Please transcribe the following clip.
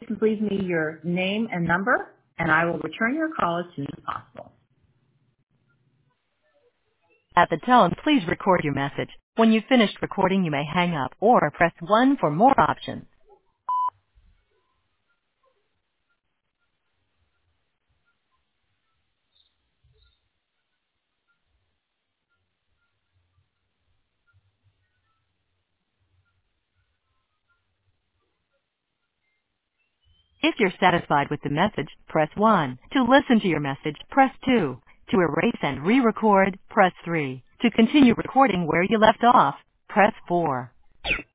please leave me your name and number, and I will return your call as soon as possible. At the tone, please record your message. When you've finished recording, you may hang up or press 1 for more options. If you're satisfied with the message, press 1. To listen to your message, press 2. To erase and re-record, press 3. To continue recording where you left off, press 4.